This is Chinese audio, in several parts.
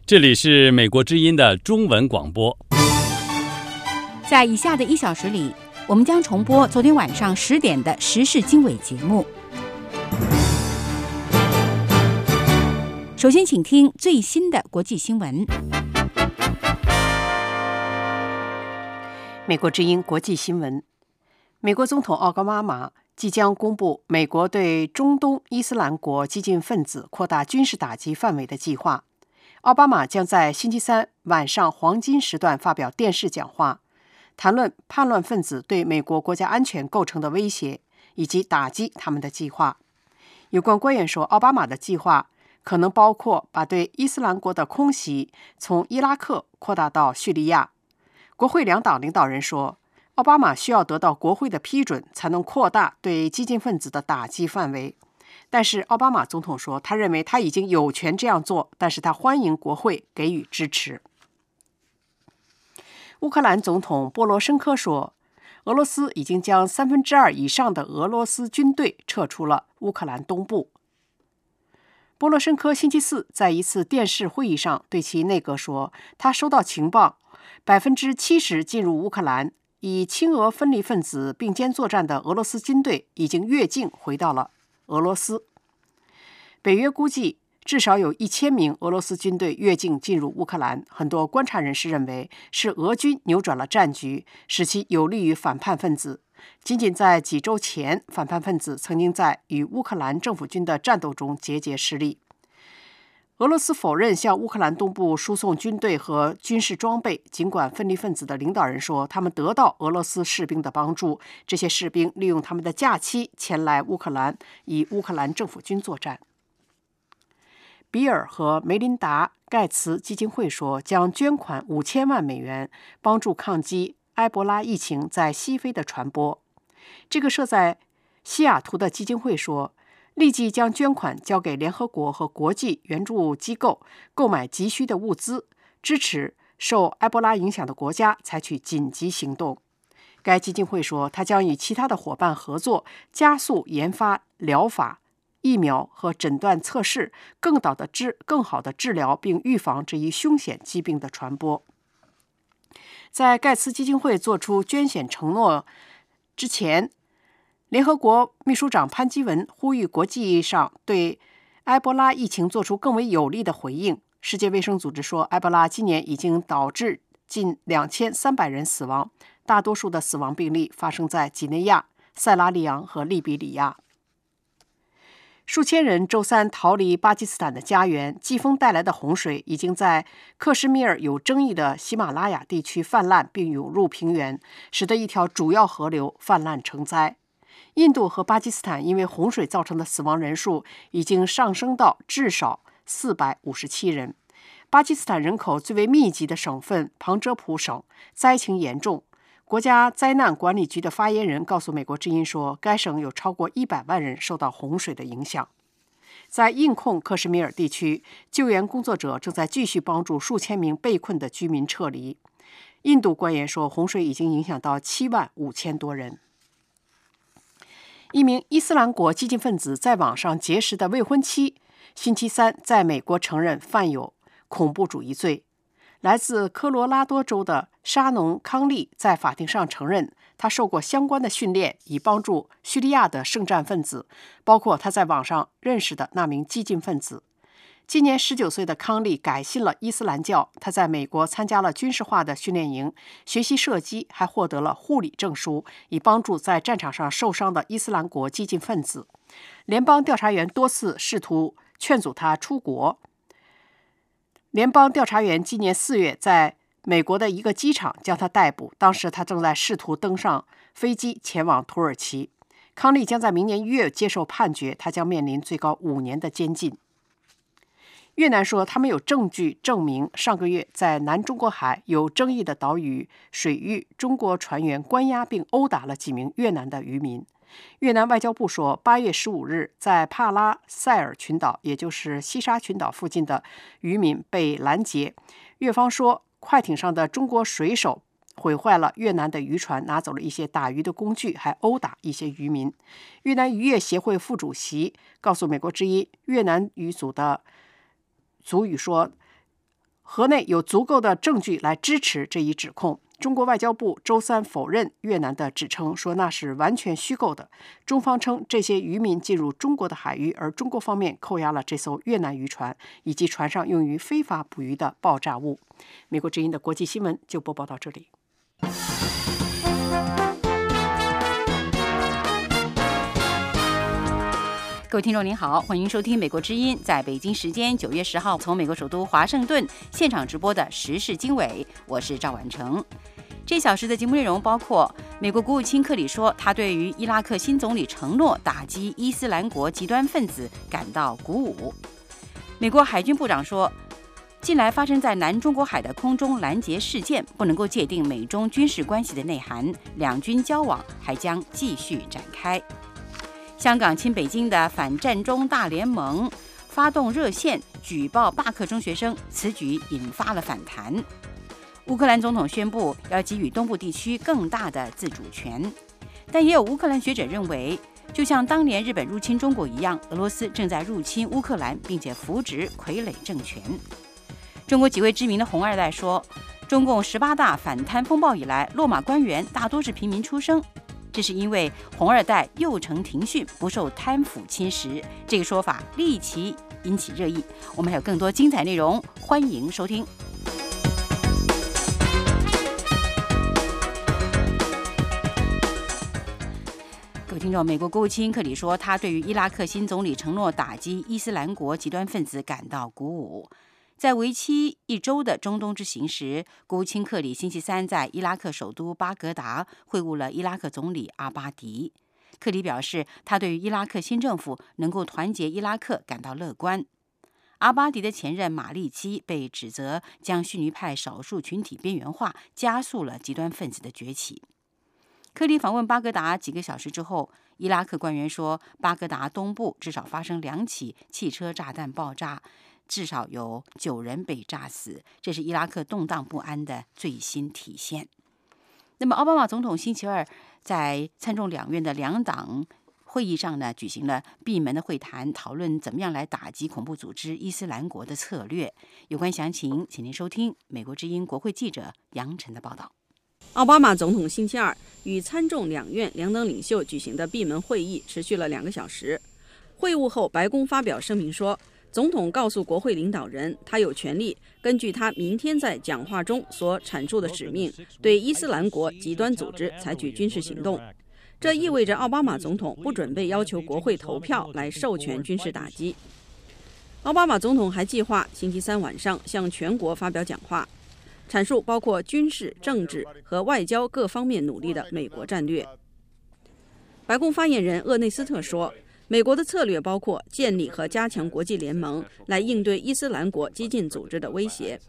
这里是美国之音的中文广播。 在以下的1小时里，我们将重播昨天晚上10点的时事经纬节目。首先请听最新的国际新闻。 美国之音国际新闻，美国总统奥巴马即将公布美国对中东伊斯兰国激进分子扩大军事打击范围的计划。奥巴马将在星期三晚上黄金时段发表电视讲话，谈论叛乱分子对美国国家安全构成的威胁，以及打击他们的计划。有关官员说，奥巴马的计划可能包括把对伊斯兰国的空袭从伊拉克扩大到叙利亚。国会两党领导人说，奥巴马需要得到国会的批准，才能扩大对激进分子的打击范围。但是奥巴马总统说，他认为他已经有权这样做，但是他欢迎国会给予支持。乌克兰总统波罗申科说，俄罗斯已经将2/3以上的俄罗斯军队撤出了乌克兰东部。波罗申科星期四在一次电视会议上对其内阁说，他收到情报，70%进入乌克兰以亲俄分离分子并肩作战的俄罗斯军队已经越境回到了俄罗斯。北约估计至少有1000名俄罗斯军队越境进入乌克兰。很多观察人士认为是俄军扭转了战局，使其有利于反叛分子。仅仅在几周前，反叛分子曾经在与乌克兰政府军的战斗中节节失利。俄罗斯否认向乌克兰东部输送军队和军事装备，尽管分离分子的领导人说他们得到俄罗斯士兵的帮助，这些士兵利用他们的假期前来乌克兰，与乌克兰政府军作战。比尔和梅琳达·盖茨基金会说，将捐款5000万美元，帮助抗击埃博拉疫情在西非的传播。这个设在西雅图的基金会说，立即将捐款交给联合国和国际援助机构，购买急需的物资，支持受埃博拉影响的国家采取紧急行动。该基金会说，它将与其他的伙伴合作，加速研发疗法、疫苗和诊断测试，更好的治疗并预防这一凶险疾病的传播。在盖茨基金会做出捐献承诺之前，联合国秘书长潘基文呼吁国际上对埃博拉疫情做出更为有力的回应。世界卫生组织说，埃博拉今年已经导致近2300人死亡，大多数的死亡病例发生在几内亚、塞拉利昂和利比里亚。数千人周三逃离巴基斯坦的家园，季风带来的洪水已经在克什米尔有争议的喜马拉雅地区泛滥并涌入平原，使得一条主要河流泛滥成灾。印度和巴基斯坦因为洪水造成的死亡人数已经上升到至少457人。巴基斯坦人口最为密集的省份旁遮普省灾情严重。国家灾难管理局的发言人告诉美国之音说，该省有超过100万人受到洪水的影响。在印控克什米尔地区，救援工作者正在继续帮助数千名被困的居民撤离。印度官员说，洪水已经影响到75000多人。一名伊斯兰国激进分子在网上结识的未婚妻，星期三在美国承认犯有恐怖主义罪。来自科罗拉多州的沙农·康利在法庭上承认，他受过相关的训练，以帮助叙利亚的圣战分子，包括他在网上认识的那名激进分子。今年19岁的康利改信了伊斯兰教，他在美国参加了军事化的训练营，学习射击，还获得了护理证书，以帮助在战场上受伤的伊斯兰国激进分子。联邦调查员多次试图劝阻他出国。联邦调查员今年4月在美国的一个机场将他逮捕，当时他正在试图登上飞机前往土耳其。康利将在明年1月接受判决，他将面临最高5年的监禁。越南说，他们有证据证明上个月在南中国海有争议的岛屿水域，中国船员关押并殴打了几名越南的渔民。越南外交部说，8月15日在帕拉塞尔群岛，也就是西沙群岛附近的渔民被拦截。越方说，快艇上的中国水手毁坏了越南的渔船，拿走了一些打鱼的工具，还殴打一些渔民。越南渔业协会副主席告诉美国之音，越南语组的族语说， 河内有足够的证据来支持这一指控。中国外交部周三否认越南的指称，说那是完全虚构的。中方称这些渔民进入中国的海域，而中国方面扣押了这艘越南渔船以及船上用于非法捕鱼的爆炸物。美国之音的国际新闻就播报到这里。 各位听众您好，欢迎收听美国之音在北京时间9月10号从美国首都华盛顿现场直播的时事经纬，我是赵婉成。这小时的节目内容包括：美国国务卿克里说，他对于伊拉克新总理承诺打击伊斯兰国极端分子感到鼓舞；美国海军部长说，近来发生在南中国海的空中拦截事件不能够界定美中军事关系的内涵，两军交往还将继续展开。香港亲北京的反战中大联盟发动热线举报罢课中学生，此举引发了反弹。乌克兰总统宣布要给予东部地区更大的自主权，但也有乌克兰学者认为，就像当年日本入侵中国一样，俄罗斯正在入侵乌克兰，并且扶植傀儡政权。中国几位知名的红二代说，中共18大反贪风暴以来，落马官员大多是平民出身，这是因为红二代幼承庭训，不受贪腐侵蚀。这个说法立即引起热议。我们还有更多精彩内容，欢迎收听。各位听众，美国国务卿克里说，他对于伊拉克新总理承诺打击伊斯兰国极端分子感到鼓舞。在为期1周的中东之行时，国务卿克里星期三在伊拉克首都巴格达会晤了伊拉克总理阿巴迪。克里表示，他对于伊拉克新政府能够团结伊拉克感到乐观。阿巴迪的前任马利基被指责将逊尼派少数群体边缘化，加速了极端分子的崛起。克里访问巴格达几个小时之后，伊拉克官员说，巴格达东部至少发生2起汽车炸弹爆炸，至少有9人被炸死，这是伊拉克动荡不安的最新体现。那么，奥巴马总统星期二在参众两院的2党会议上呢，举行了闭门的会谈，讨论怎么样来打击恐怖组织伊斯兰国的策略。有关详情，请您收听美国之音国会记者杨晨的报道。 奥巴马总统星期二与参众两院2党领袖举行的闭门会议持续了2个小时。会晤后，白宫发表声明说，总统告诉国会领导人，他有权利根据他明天在讲话中所阐述的使命，对伊斯兰国极端组织采取军事行动。这意味着奥巴马总统不准备要求国会投票来授权军事打击。奥巴马总统还计划星期三晚上向全国发表讲话，阐述包括军事、政治和外交各方面努力的美国战略。白宫发言人厄内斯特说，美国的策略包括建立和加强国际联盟，来应对伊斯兰国激进组织的威胁。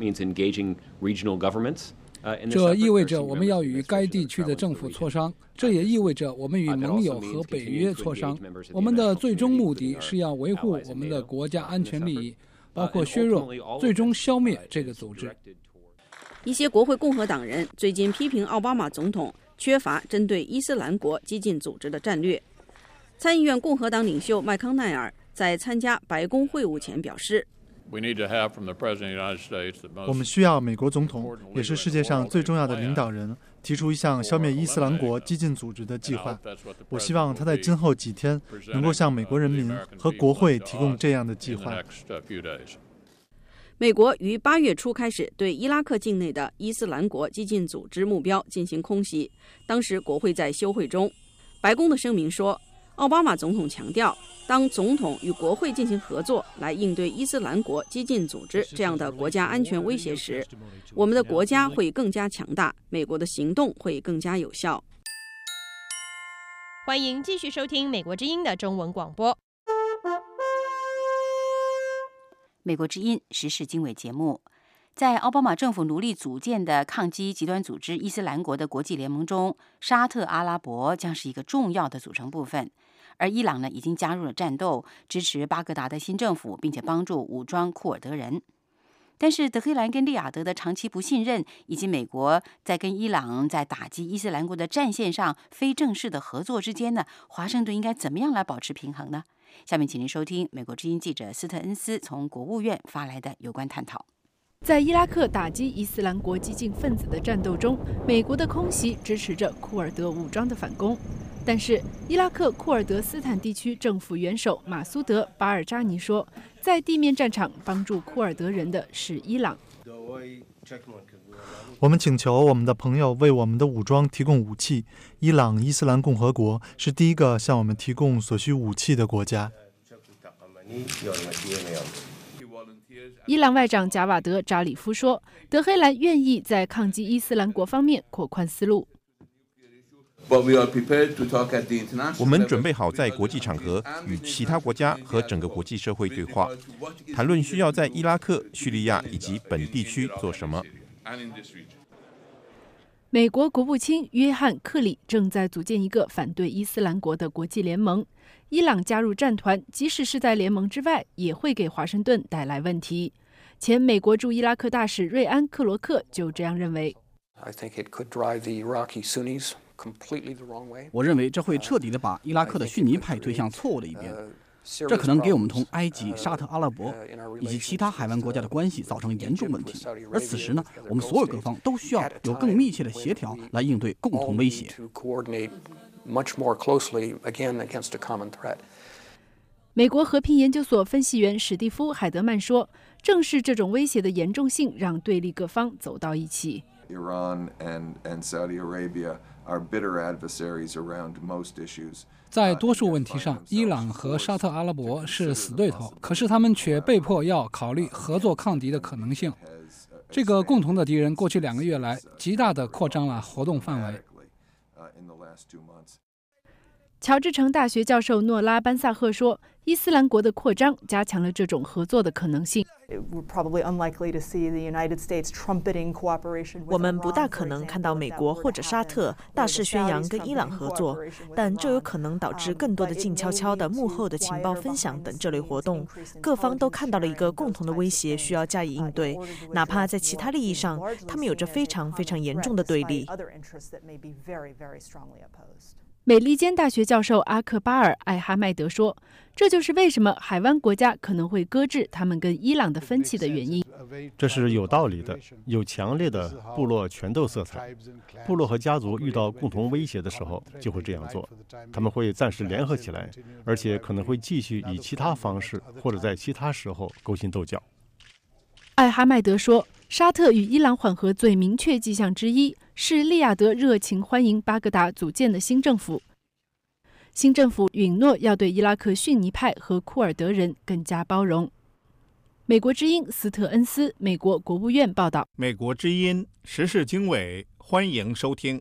这意味着我们要与该地区的政府磋商，这也意味着我们与盟友和北约磋商。我们的最终目的是要维护我们的国家安全利益，包括削弱、最终消灭这个组织。 一些国会共和党人最近批评奥巴马总统缺乏针对伊斯兰国激进组织的战略。参议院共和党领袖麦康奈尔在参加白宫会晤前表示， 我们需要美国总统，也是世界上最重要的领导人，提出一项消灭伊斯兰国激进组织的计划。我希望他在今后几天能够向美国人民和国会提供这样的计划。 美国于8月初开始对伊拉克境内的伊斯兰国激进组织目标进行空袭，当时国会在休会中。白宫的声明说，奥巴马总统强调，当总统与国会进行合作来应对伊斯兰国激进组织这样的国家安全威胁时，我们的国家会更加强大，美国的行动会更加有效。 欢迎继续收听美国之音的中文广播。 美国之音时事经纬节目，在奥巴马政府努力组建的抗击极端组织伊斯兰国的国际联盟中，沙特阿拉伯将是一个重要的组成部分。而伊朗呢，已经加入了战斗，支持巴格达的新政府，并且帮助武装库尔德人。但是德黑兰跟利雅得的长期不信任，以及美国在跟伊朗在打击伊斯兰国的战线上非正式的合作之间呢，华盛顿应该怎么样来保持平衡呢？下面请您收听美国之音记者斯特恩斯从国务院发来的有关探讨。 在伊拉克打击伊斯兰国激进分子的战斗中，美国的空袭支持着库尔德武装的反攻。但是，伊拉克库尔德斯坦地区政府元首马苏德·巴尔扎尼说，在地面战场帮助库尔德人的是伊朗。 我们请求我们的朋友为我们的武装提供武器。伊朗伊斯兰共和国是第一个向我们提供所需武器的国家。 伊朗外长贾瓦德·扎里夫说，德黑兰愿意在抗击伊斯兰国方面扩宽思路。 我们准备好在国际场合与其他国家和整个国际社会对话，谈论需要在伊拉克、叙利亚以及本地区做什么。 美国国务卿约翰·克里正在组建一个反对伊斯兰国的国际联盟。伊朗加入战团，即使是在联盟之外，也会给华盛顿带来问题。前美国驻伊拉克大使瑞安·克罗克就这样认为。 我认为这会彻底地把伊拉克的逊尼派推向错误的一边，这可能给我们同埃及、沙特阿拉伯以及其他海湾国家的关系造成严重问题。而此时呢，我们所有各方都需要有更密切的协调来应对共同威胁。 美国和平研究所分析员史蒂夫·海德曼说，正是这种威胁的严重性让对立各方走到一起。 在多数问题上，伊朗和沙特阿拉伯是死对头，可是他们却被迫要考虑合作抗敌的可能性。这个共同的敌人过去2个月来极大地扩张了活动范围。 乔治城大学教授诺拉·班萨赫说，伊斯兰国的扩张加强了这种合作的可能性。 我们不大可能看到美国或者沙特大肆宣扬跟伊朗合作，但这有可能导致更多的静悄悄的幕后的情报分享等这类活动。各方都看到了一个共同的威胁需要加以应对，哪怕在其他利益上，他们有着非常非常严重的对立。 美利坚大学教授阿克巴尔·艾哈迈德说，这就是为什么海湾国家可能会搁置他们跟伊朗的分歧的原因。 这是有道理的，有强烈的部落权斗色彩。部落和家族遇到共同威胁的时候就会这样做，他们会暂时联合起来，而且可能会继续以其他方式或者在其他时候勾心斗角。 艾哈迈德说，沙特与伊朗缓和最明确迹象之一是利雅得热情欢迎巴格达组建的新政府。新政府允诺要对伊拉克逊尼派和库尔德人更加包容。美国之音斯特恩斯美国国务院报道。 美国之音时事经纬，欢迎收听。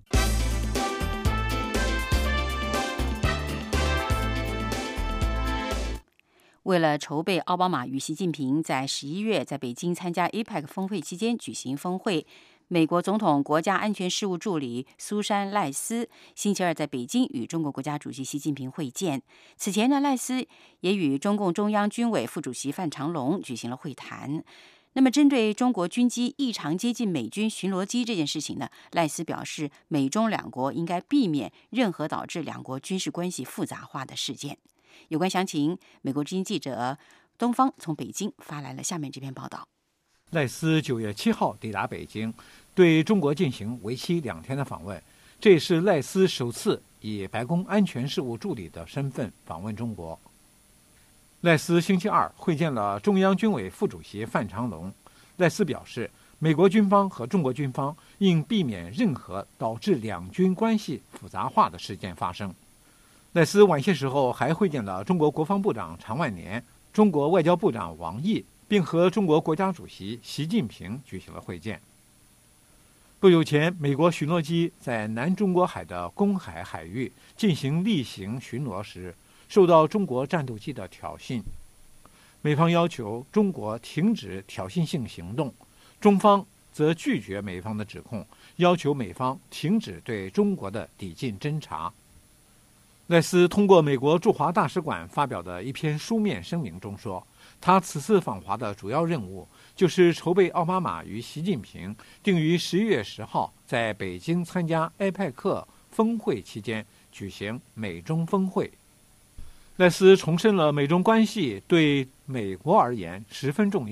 为了筹备奥巴马与习近平在11月在北京参加 APEC 峰会期间举行峰会，美国总统国家安全事务助理苏珊·赖斯星期二在北京与中国国家主席习近平会见。此前呢，赖斯也与中共中央军委副主席范长龙举行了会谈。那么，针对中国军机异常接近美军巡逻机这件事情呢，赖斯表示，美中两国应该避免任何导致两国军事关系复杂化的事件。有关详情，美国之音记者东方从北京发来了下面这篇报道。 赖斯9月7号抵达北京，对中国进行为期2天的访问，这也是赖斯首次以白宫安全事务助理的身份访问中国。赖斯星期二会见了中央军委副主席范长龙。赖斯表示，美国军方和中国军方应避免任何导致两军关系复杂化的事件发生。赖斯晚些时候还会见了中国国防部长常万年、中国外交部长王毅，并和中国国家主席习近平举行了会见。不久前，美国巡逻机在南中国海的公海海域进行例行巡逻时，受到中国战斗机的挑衅。美方要求中国停止挑衅性行动，中方则拒绝美方的指控，要求美方停止对中国的抵近侦察。赖斯通过美国驻华大使馆发表的一篇书面声明中说，他此次访华的主要任务就是筹备奥巴马与习近平定于11月10号在北京参加埃佩克峰会期间举行美中峰会。赖斯重申了美中关系对美国而言十分重要，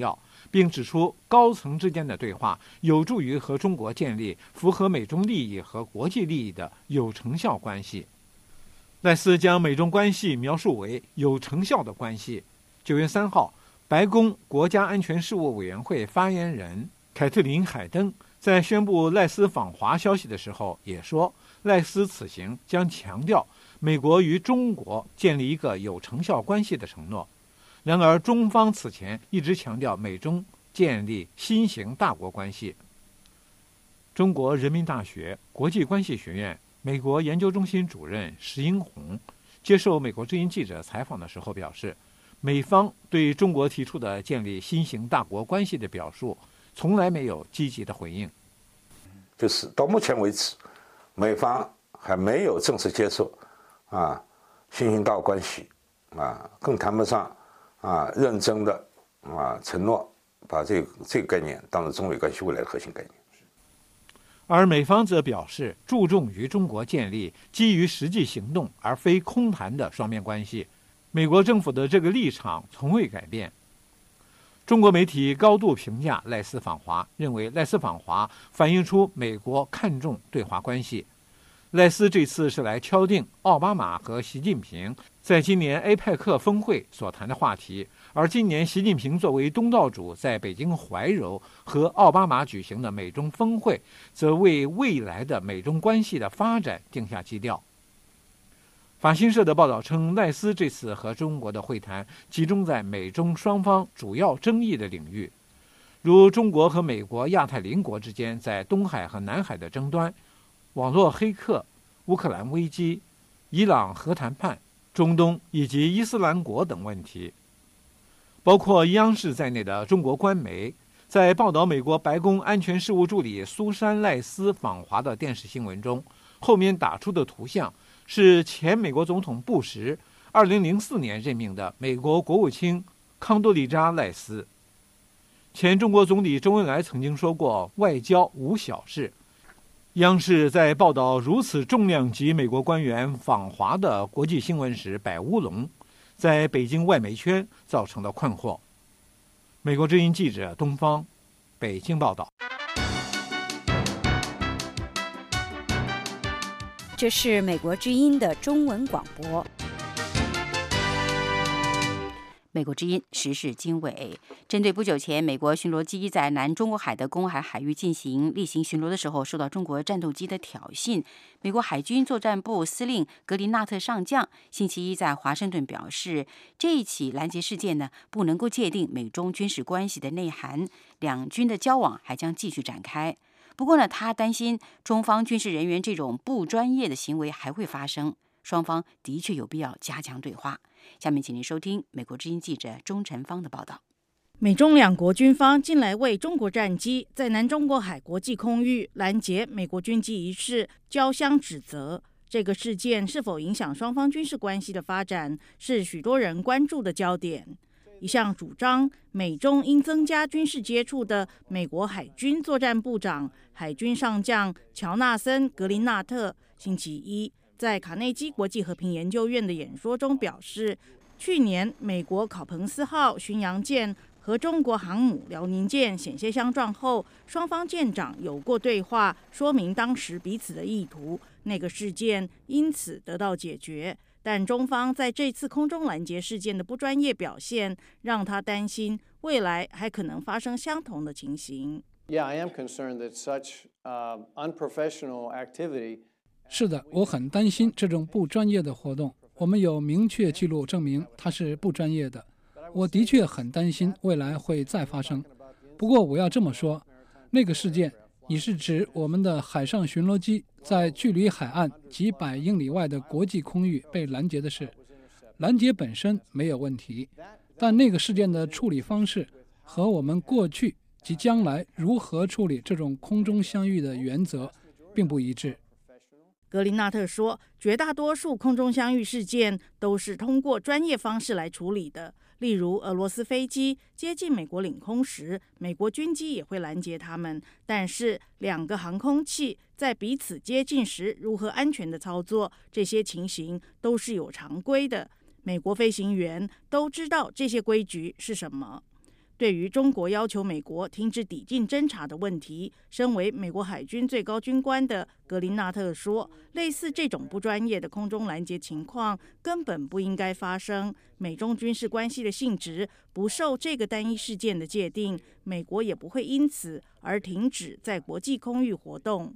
并指出高层之间的对话有助于和中国建立符合美中利益和国际利益的有成效关系。赖斯将美中关系描述为有成效的关系。9月3号，白宫国家安全事务委员会发言人凯特琳·海登在宣布赖斯访华消息的时候也说，赖斯此行将强调美国与中国建立一个有成效关系的承诺。然而，中方此前一直强调美中建立新型大国关系。中国人民大学国际关系学院美国研究中心主任石英红接受美国之音记者采访的时候表示，美方对中国提出的建立新型大国关系的表述从来没有积极的回应。 就是到目前为止，美方还没有正式接受新型大国关系更谈不上认真的承诺把这个概念当成中美关系未来的核心概念。 而美方则表示注重与中国建立基于实际行动而非空谈的双边关系。美国政府的这个立场从未改变。中国媒体高度评价赖斯访华，认为赖斯访华反映出美国看重对华关系。赖斯这次是来敲定奥巴马和习近平在今年 APEC 峰会所谈的话题，而今年习近平作为东道主在北京怀柔和奥巴马举行的美中峰会，则为未来的美中关系的发展定下基调。法新社的报道称，赖斯这次和中国的会谈集中在美中双方主要争议的领域，如中国和美国亚太邻国之间在东海和南海的争端、网络黑客、乌克兰危机、伊朗核谈判、中东以及伊斯兰国等问题。包括央视在内的中国官媒在报道美国白宫安全事务助理苏珊·赖斯访华的电视新闻中，后面打出的图像是前美国总统布什2004年任命的美国国务卿康多利扎·赖斯。前中国总理周恩来曾经说过，外交无小事。央视在报道如此重量级美国官员访华的国际新闻时摆乌龙，在北京外媒圈造成了困惑。美国之音记者东方北京报道。 这是美国之音的中文广播。美国之音时事经纬，针对不久前美国巡逻机在南中国海的公海海域进行例行巡逻的时候受到中国战斗机的挑衅，美国海军作战部司令格林纳特上将星期一在华盛顿表示，这一起拦截事件呢不能够界定美中军事关系的内涵，两军的交往还将继续展开。不过呢，他担心中方军事人员这种不专业的行为还会发生，双方的确有必要加强对话。下面请您收听美国之音记者钟晨芳的报道。 美中两国军方近来为中国战机在南中国海国际空域拦截美国军机一事交相指责。这个事件是否影响双方军事关系的发展，是许多人关注的焦点。一向主张美中应增加军事接触的美国海军作战部长、海军上将乔纳森·格林纳特星期一在卡内基国际和平研究院的演说中表示，去年美国考彭斯号巡洋舰和中国航母辽宁舰险些相撞后，双方舰长有过对话，说明当时彼此的意图，那个事件因此得到解决。但中方在这次空中拦截事件的不专业表现，让他担心未来还可能发生相同的情形。 是的，我很担心这种不专业的活动。我们有明确记录证明它是不专业的。我的确很担心未来会再发生。不过我要这么说，那个事件，你是指我们的海上巡逻机在距离海岸几百英里外的国际空域被拦截的事。拦截本身没有问题，但那个事件的处理方式和我们过去及将来如何处理这种空中相遇的原则并不一致。 格林纳特说，绝大多数空中相遇事件都是通过专业方式来处理的。例如，俄罗斯飞机接近美国领空时，美国军机也会拦截他们。但是，两个航空器在彼此接近时如何安全的操作，这些情形都是有常规的。美国飞行员都知道这些规矩是什么。 对于中国要求美国停止抵近侦察的问题，身为美国海军最高军官的格林纳特说，类似这种不专业的空中拦截情况根本不应该发生。美中军事关系的性质不受这个单一事件的界定，美国也不会因此而停止在国际空域活动。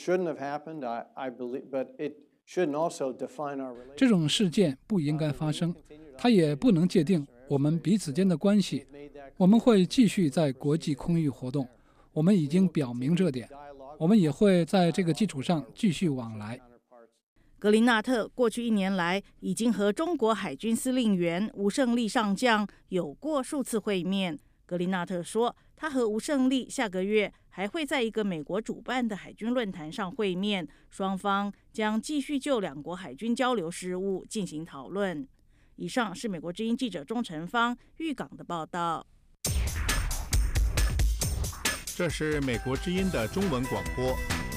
这种事件不应该发生，它也不能界定我们彼此间的关系。我们会继续在国际空域活动，我们已经表明这点，我们也会在这个基础上继续往来。 格林纳特过去1年来已经和中国海军司令员吴胜利上将有过数次会面。格林纳特说，他和吴胜利下个月还会在一个美国主办的海军论坛上会面，双方将继续就两国海军交流事务进行讨论。以上是美国之音记者钟成芳预港的报道。 这是美国之音的中文广播。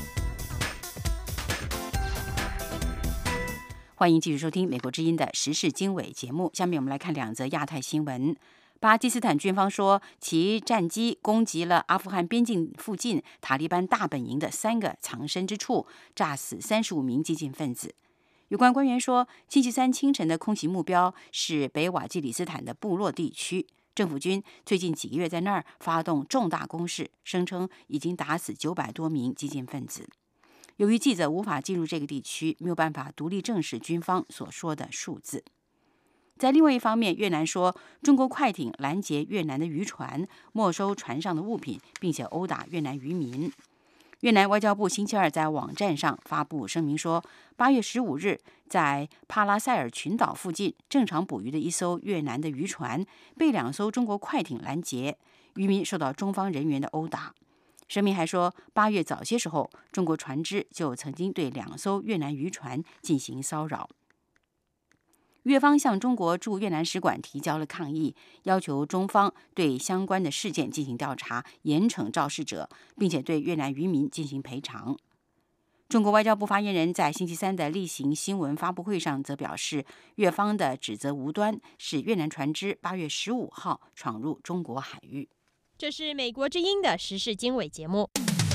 欢迎继续收听美国之音的时事经纬节目。下面我们来看2则亚太新闻。巴基斯坦军方说，其战机攻击了阿富汗边境附近塔利班大本营的3个藏身之处，炸死35名激进分子。有关官员说，星期3清晨的空袭目标是北瓦基里斯坦的部落地区。政府军最近几个月在那儿发动重大攻势，声称已经打死900多名激进分子。由于记者无法进入这个地区，没有办法独立证实军方所说的数字。在另外一方面，越南说中国快艇拦截越南的渔船，没收船上的物品，并且殴打越南渔民。越南外交部星期2在网站上发布声明说，8月15日在帕拉塞尔群岛附近正常捕鱼的一艘越南的渔船被2艘中国快艇拦截，渔民受到中方人员的殴打。声明还说，8月早些时候，中国船只就曾经对2艘越南渔船进行骚扰。越方向中国驻越南使馆提交了抗议，要求中方对相关的事件进行调查，严惩肇事者，并且对越南渔民进行赔偿。中国外交部发言人在星期3的例行新闻发布会上则表示，越方的指责无端，是越南船只8月15号闯入中国海域。 这是美国之音的时事经纬节目。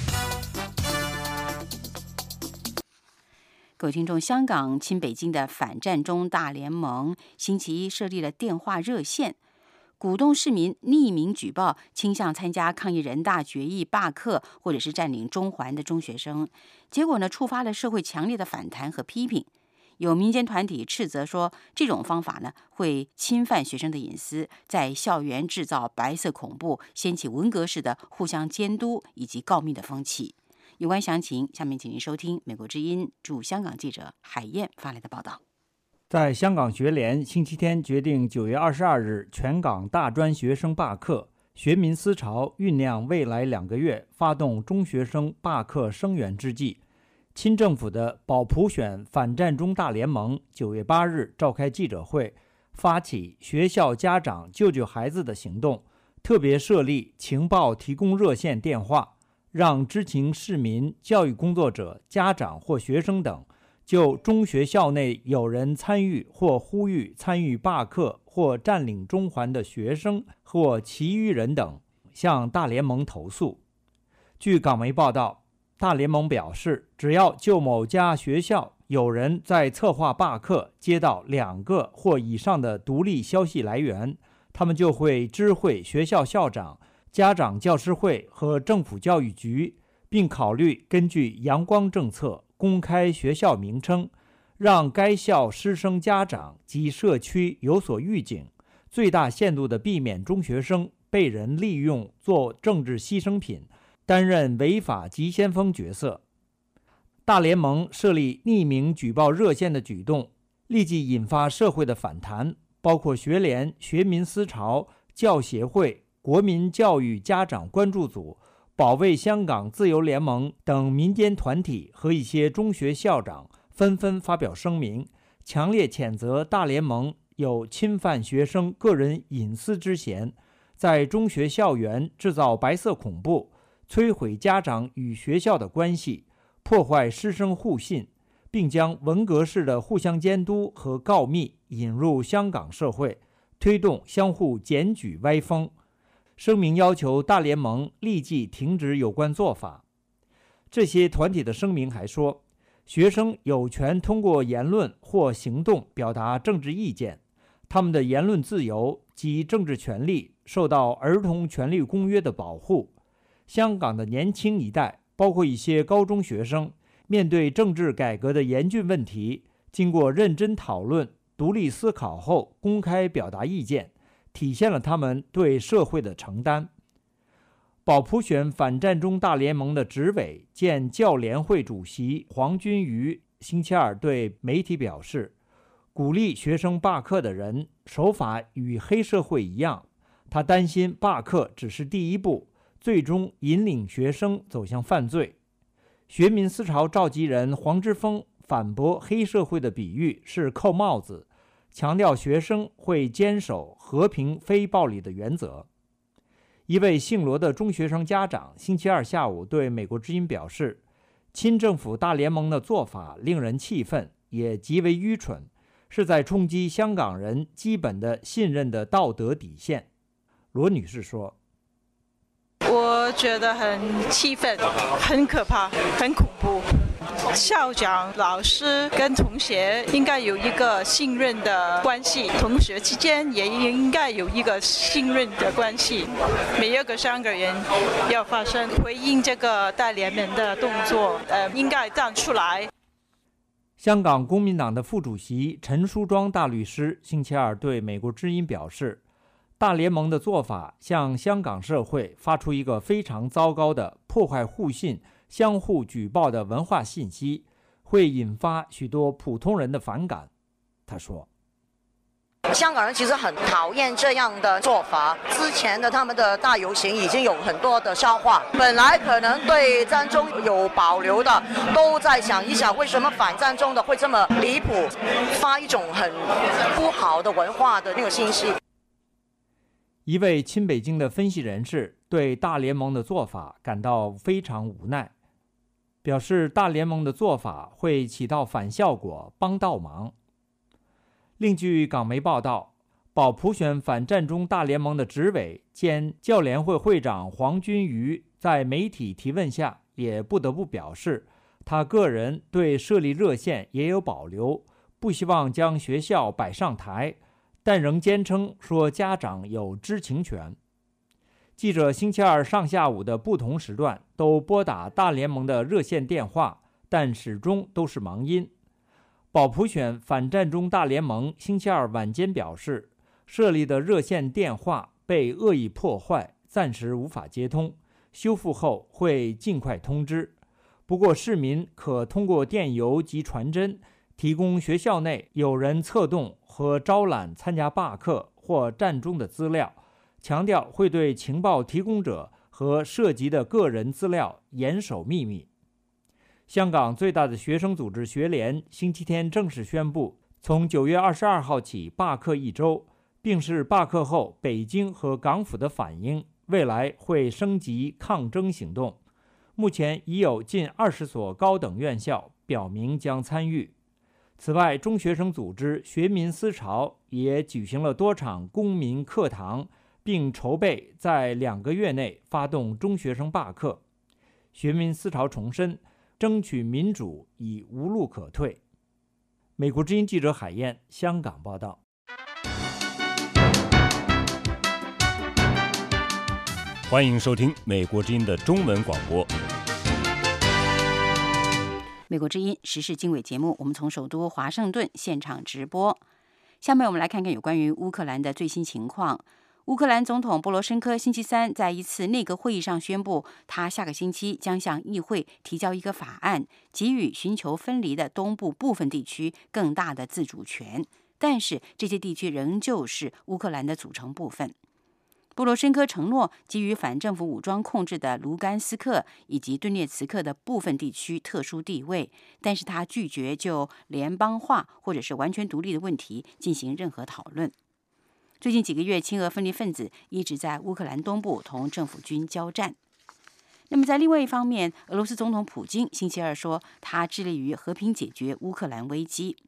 各位听众，香港亲北京的反战中大联盟星期1设立了电话热线，鼓动市民匿名举报倾向参加抗议人大决议罢课或者是占领中环的中学生。结果呢，触发了社会强烈的反弹和批评。有民间团体斥责说，这种方法呢会侵犯学生的隐私，在校园制造白色恐怖，掀起文革式的互相监督以及告密的风气。有关详情，下面请您收听美国之音驻香港记者海燕发来的报道。 在香港学联星期天决定9月22日全港大专学生罢课，学民思潮酝酿未来2个月发动中学生罢课声援之际，亲政府的保普选反战中大联盟9月8日召开记者会，发起学校家长救救孩子的行动，特别设立情报提供热线电话，让知情市民、教育工作者、家长或学生等就中学校内有人参与或呼吁参与罢课或占领中环的学生或其余人等向大联盟投诉。据港媒报道，大联盟表示，只要就某家学校有人在策划罢课接到2个或以上的独立消息来源，他们就会知会学校校长、家长教师会和政府教育局，并考虑根据阳光政策公开学校名称，让该校师生家长及社区有所预警，最大限度地避免中学生被人利用做政治牺牲品，担任违法急先锋角色。大联盟设立匿名举报热线的举动立即引发社会的反弹，包括学联、学民思潮、教协会、国民教育家长关注组、保卫香港自由联盟等民间团体和一些中学校长纷纷发表声明，强烈谴责大联盟有侵犯学生个人隐私之嫌，在中学校园制造白色恐怖，摧毁家长与学校的关系，破坏师生互信，并将文革式的互相监督和告密引入香港社会，推动相互检举歪风。 声明要求大联盟立即停止有关做法。这些团体的声明还说，学生有权通过言论或行动表达政治意见，他们的言论自由及政治权利受到儿童权利公约的保护。香港的年轻一代，包括一些高中学生，面对政治改革的严峻问题，经过认真讨论、独立思考后公开表达意见，体现了他们对社会的承担。保普选反占中大联盟的执委兼教联会主席黄均瑜星期二对媒体表示，鼓励学生罢课的人手法与黑社会一样，他担心罢课只是第一步，最终引领学生走向犯罪。学民思潮召集人黄之锋反驳黑社会的比喻是扣帽子，强调学生会坚守和平非暴力的原则。一位姓罗的中学生家长星期二下午对美国之音表示，亲政府大联盟的做法令人气愤，也极为愚蠢，是在冲击香港人基本的信任的道德底线。罗女士说， 我觉得很气愤，很可怕，很恐怖。校长、老师跟同学应该有一个信任的关系，同学之间也应该有一个信任的关系。每一个香港人要发声回应这个大联盟的动作，应该站出来。 香港公民党的副主席陈淑庄大律师星期二对美国之音表示，大联盟的做法向香港社会发出一个非常糟糕的破坏互信、相互举报的文化信息，会引发许多普通人的反感。他说， 香港人其实很讨厌这样的做法，之前的他们的大游行已经有很多的消化，本来可能对占中有保留的都在想一想，为什么反占中的会这么离谱，发一种很不好的文化的那个信息。 一位亲北京的分析人士对大联盟的做法感到非常无奈，表示大联盟的做法会起到反效果，帮倒忙。另据港媒报道，保普选反占中大联盟的执委兼教联会会长黄均瑜在媒体提问下也不得不表示，他个人对设立热线也有保留，不希望将学校摆上台，但仍坚称说家长有知情权。记者星期二上下午的不同时段都拨打大联盟的热线电话，但始终都是忙音。保普选反占中大联盟星期二晚间表示，设立的热线电话被恶意破坏，暂时无法接通，修复后会尽快通知。不过市民可通过电邮及传真提供学校内有人策动和招揽参加罢课或占中的资料，强调会对情报提供者和涉及的个人资料严守秘密。香港最大的学生组织学联星期天正式宣布，从9月22号起罢课1周，并是罢课后北京和港府的反应，未来会升级抗争行动。目前已有近20所高等院校表明将参与。此外，中学生组织学民思潮也举行了多场公民课堂，并筹备在2个月内发动中学生罢课。学民思潮重申，争取民主已无路可退。美国之音记者海燕，香港报道。 欢迎收听美国之音的中文广播。 美国之音时事经纬节目，我们从首都华盛顿现场直播。下面我们来看看有关于乌克兰的最新情况。乌克兰总统波罗申科星期三在一次内阁会议上宣布，他下个星期将向议会提交一个法案，给予寻求分离的东部部分地区更大的自主权，但是这些地区仍旧是乌克兰的组成部分。波罗申科承诺给予反政府武装控制的卢甘斯克以及顿涅茨克的部分地区特殊地位，但是他拒绝就联邦化或者是完全独立的问题进行任何讨论。最近几个月，亲俄分离分子一直在乌克兰东部同政府军交战。那么在另外一方面，俄罗斯总统普京星期二说，他致力于和平解决乌克兰危机。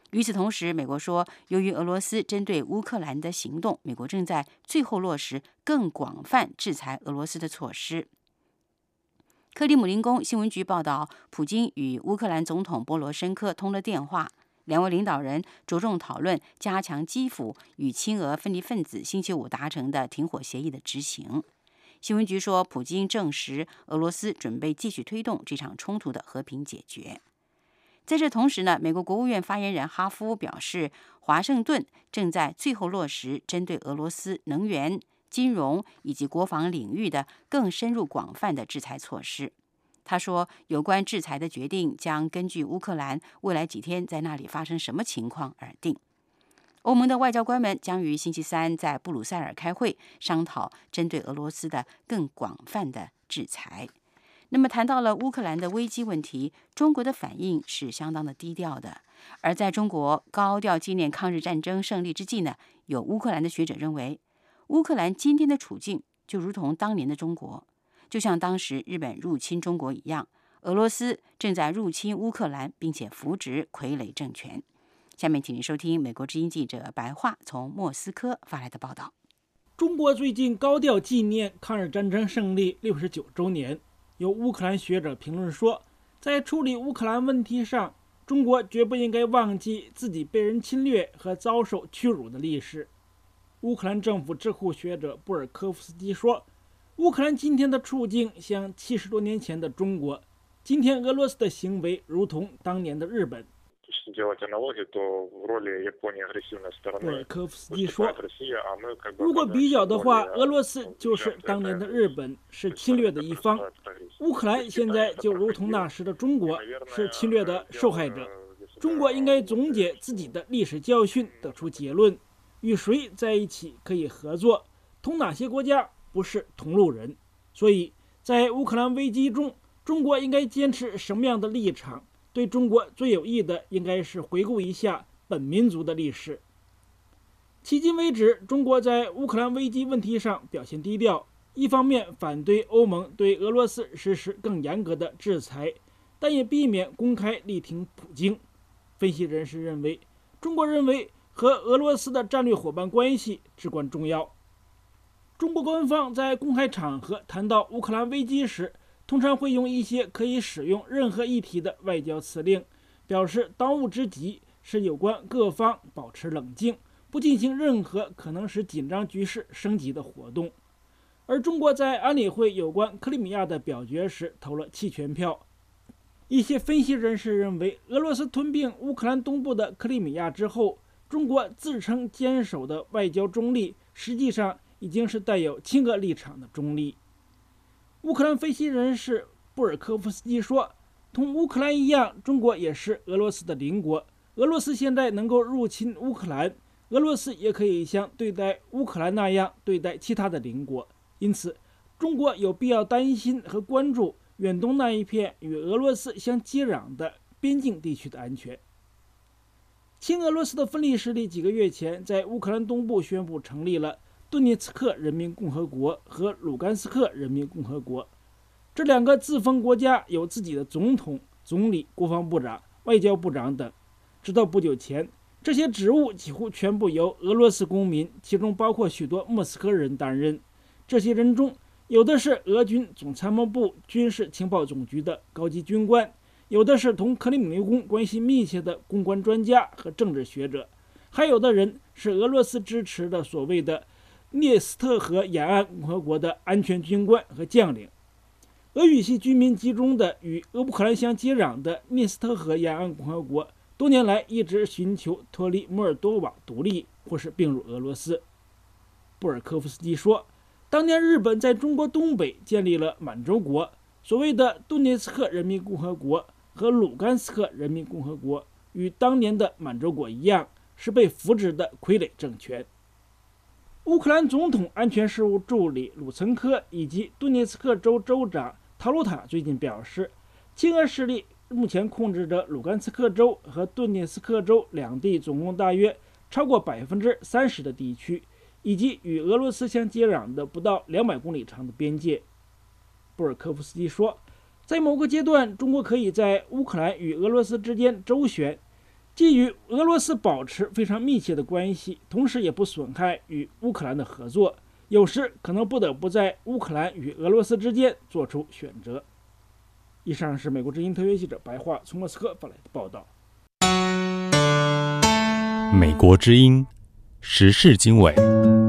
与此同时，美国说，由于俄罗斯针对乌克兰的行动，美国正在最后落实更广泛制裁俄罗斯的措施。克里姆林宫新闻局报道，普京与乌克兰总统波罗申科通了电话，两位领导人着重讨论加强基辅与亲俄分离分子星期五达成的停火协议的执行。新闻局说，普京证实俄罗斯准备继续推动这场冲突的和平解决。在这同时呢，美国国务院发言人哈夫表示，华盛顿正在最后落实针对俄罗斯能源、金融以及国防领域的更深入广泛的制裁措施。他说，有关制裁的决定将根据乌克兰未来几天在那里发生什么情况而定。欧盟的外交官们将于星期三在布鲁塞尔开会，商讨针对俄罗斯的更广泛的制裁。那么谈到了乌克兰的危机问题，中国的反应是相当的低调的。而在中国高调纪念抗日战争胜利之际呢，有乌克兰的学者认为，乌克兰今天的处境就如同当年的中国，就像当时日本入侵中国一样，俄罗斯正在入侵乌克兰，并且扶植傀儡政权。下面请您收听美国之音记者白桦从莫斯科发来的报道。 中国最近高调纪念抗日战争胜利69周年。有乌克兰学者评论说，在处理乌克兰问题上，中国绝不应该忘记自己被人侵略和遭受屈辱的历史。乌克兰政府智库学者布尔科夫斯基说，乌克兰今天的处境像70多年前的中国，今天俄罗斯的行为如同当年的日本。布尔科夫斯基说，如果比较的话，俄罗斯就是当年的日本，是侵略的一方，乌克兰现在就如同那时的中国，是侵略的受害者。中国应该总结自己的历史教训，得出结论，与谁在一起可以合作，同哪些国家不是同路人。所以在乌克兰危机中，中国应该坚持什么样的立场？对中国最有益的应该是回顾一下本民族的历史。迄今为止，中国在乌克兰危机问题上表现低调，一方面反对欧盟对俄罗斯实施更严格的制裁，但也避免公开力挺普京。分析人士认为，中国认为和俄罗斯的战略伙伴关系至关重要。中国官方在公开场合谈到乌克兰危机时，通常会用一些可以使用任何议题的外交辞令，表示当务之急是有关各方保持冷静，不进行任何可能使紧张局势升级的活动。而中国在安理会有关克里米亚的表决时投了弃权票。一些分析人士认为，俄罗斯吞并乌克兰东部的克里米亚之后，中国自称坚守的外交中立，实际上已经是带有亲俄立场的中立。乌克兰分析人士布尔科夫斯基说，同乌克兰一样，中国也是俄罗斯的邻国。俄罗斯现在能够入侵乌克兰，俄罗斯也可以像对待乌克兰那样对待其他的邻国。因此，中国有必要担心和关注远东那一片与俄罗斯相接壤的边境地区的安全。亲俄罗斯的分离势力几个月前在乌克兰东部宣布成立了顿涅茨克人民共和国和卢甘斯克人民共和国。这两个自封国家有自己的总统、总理、国防部长、外交部长等。直到不久前，这些职务几乎全部由俄罗斯公民，其中包括许多莫斯科人担任。这些人中，有的是俄军总参谋部军事情报总局的高级军官，有的是同克里姆林宫关系密切的公关专家和政治学者，还有的人是俄罗斯支持的所谓的涅斯特河沿岸共和国的安全军官和将领。俄语系居民集中的与乌克兰相接壤的涅斯特河沿岸共和国，多年来一直寻求脱离摩尔多瓦独立或是并入俄罗斯。布尔科夫斯基说，当年日本在中国东北建立了满洲国，所谓的顿涅茨克人民共和国和卢甘斯克人民共和国与当年的满洲国一样，是被扶植的傀儡政权。乌克兰总统安全事务助理鲁岑科以及顿涅茨克州州长陶鲁塔最近表示，亲俄势力目前控制着卢甘斯克州和顿涅茨克州两地总共大约超过30%的地区，以及与俄罗斯相接壤的不到200公里长的边界。布尔科夫斯基说，在某个阶段，中国可以在乌克兰与俄罗斯之间周旋， 基于俄罗斯保持非常密切的关系，同时也不损害与乌克兰的合作，有时可能不得不在乌克兰与俄罗斯之间做出选择。以上是美国之音特约记者白桦从莫斯科发来的报道。 美国之音时事经纬。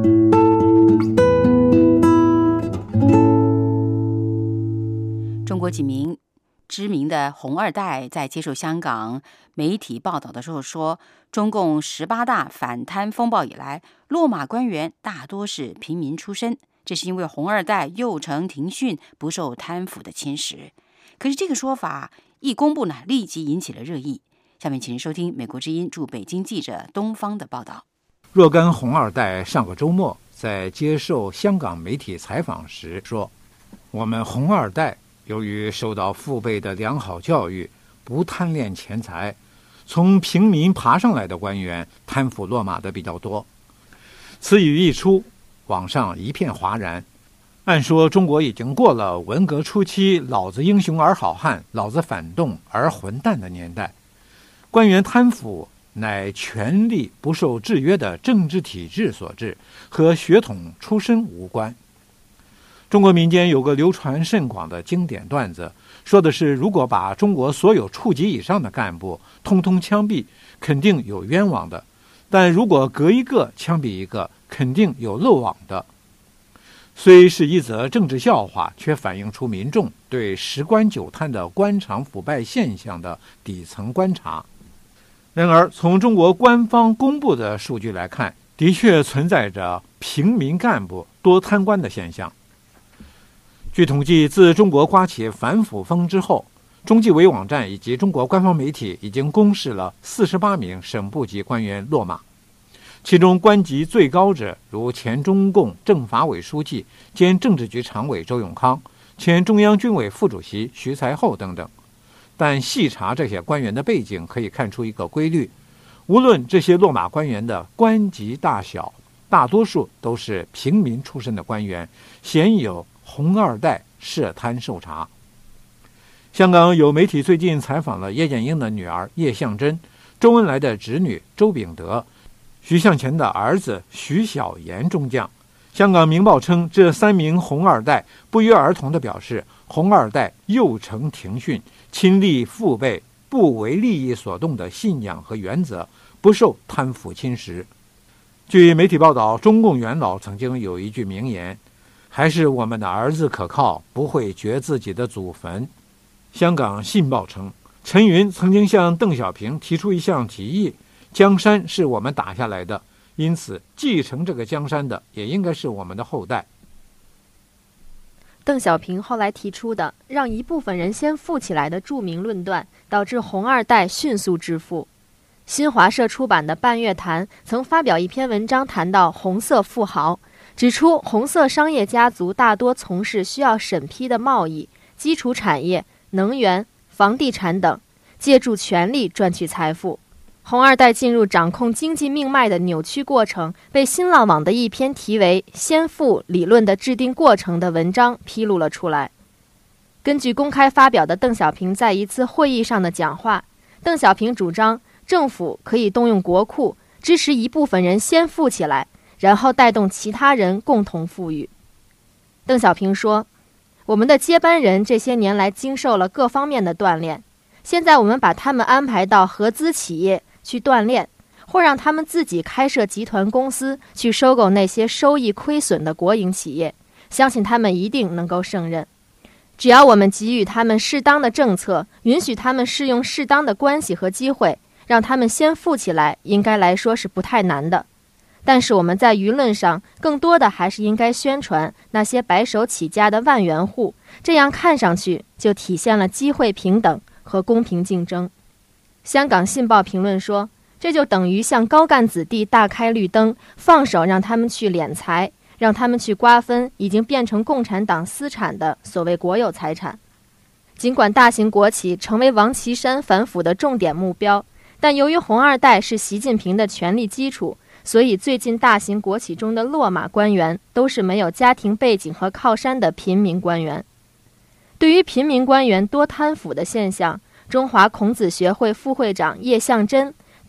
中国几名知名的红二代在接受香港媒体报道的时候说，中共18大反贪风暴以来，落马官员大多是平民出身，这是因为红二代幼承庭训，不受贪腐的侵蚀。可是这个说法一公布呢，立即引起了热议。下面请您收听美国之音驻北京记者东方的报道。 若干红二代上个周末在接受香港媒体采访时说，我们红二代由于受到父辈的良好教育，不贪恋钱财，从平民爬上来的官员贪腐落马的比较多。此语一出，网上一片哗然。按说中国已经过了文革初期老子英雄而好汉，老子反动而混蛋的年代，官员贪腐乃权力不受制约的政治体制所致，和血统出身无关。中国民间有个流传甚广的经典段子，说的是如果把中国所有处级以上的干部通通枪毙，肯定有冤枉的，但如果隔一个枪毙一个，肯定有漏网的。虽是一则政治笑话，却反映出民众对10官9贪的官场腐败现象的底层观察。然而从中国官方公布的数据来看，的确存在着平民干部多贪官的现象。据统计，自中国刮起反腐风之后，中纪委网站以及中国官方媒体已经公示了48名省部级官员落马，其中官级最高者如前中共政法委书记兼政治局常委周永康，前中央军委副主席徐才厚等等。但细查这些官员的背景，可以看出一个规律，无论这些落马官员的官级大小，大多数都是平民出身的官员，鲜有红二代涉贪受查。香港有媒体最近采访了叶剑英的女儿叶向真、周恩来的侄女周秉德、徐向前的儿子徐小岩中将。香港明报称，这3名红二代不约而同地表示，红二代幼承庭训，亲历父辈，不为利益所动的信仰和原则，不受贪腐侵蚀。据媒体报道，中共元老曾经有一句名言，还是我们的儿子可靠，不会掘自己的祖坟。香港信报称，陈云曾经向邓小平提出一项提议，江山是我们打下来的，因此继承这个江山的也应该是我们的后代。 邓小平后来提出的让一部分人先富起来的著名论断，导致红二代迅速致富。新华社出版的《半月谈》曾发表一篇文章，谈到红色富豪，指出红色商业家族大多从事需要审批的贸易、基础产业、能源、房地产等，借助权力赚取财富。红二代进入掌控经济命脉的扭曲过程，被新浪网的一篇题为《先富理论的制定过程》的文章披露了出来。根据公开发表的邓小平在一次会议上的讲话，邓小平主张政府可以动用国库，支持一部分人先富起来，然后带动其他人共同富裕。邓小平说，我们的接班人这些年来经受了各方面的锻炼，现在我们把他们安排到合资企业去锻炼，或让他们自己开设集团公司去收购那些收益亏损的国营企业，相信他们一定能够胜任。只要我们给予他们适当的政策，允许他们适用适当的关系和机会，让他们先富起来，应该来说是不太难的。但是我们在舆论上更多的还是应该宣传那些白手起家的万元户，这样看上去就体现了机会平等和公平竞争。香港信报评论说，这就等于向高干子弟大开绿灯，放手让他们去敛财，让他们去瓜分已经变成共产党私产的所谓国有财产。尽管大型国企成为王岐山反腐的重点目标，但由于红二代是习近平的权力基础，所以最近大型国企中的落马官员都是没有家庭背景和靠山的平民官员。对于平民官员多贪腐的现象，中华孔子学会副会长叶向真